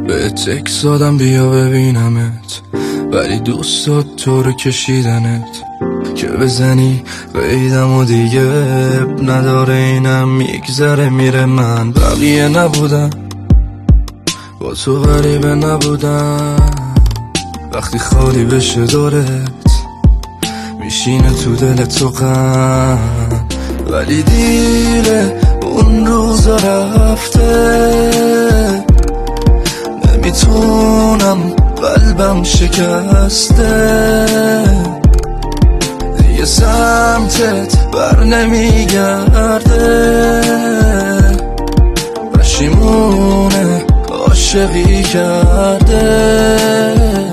به تکس دادم بیا ببینمت، ولی دوست داد تو رو کشیدنت که بزنی قیدم و دیگه نداره، اینم میگذره میره. من بقیه نبودم، با تو غریبه نبودم، وقتی خالی بشه دورت میشینه تو دل تو غم، ولی دیره اون روزا رفته، نمیتونم قلبم شکسته، دیگه سمتت بر نمیگرده، پشیمونه عاشقی کرده.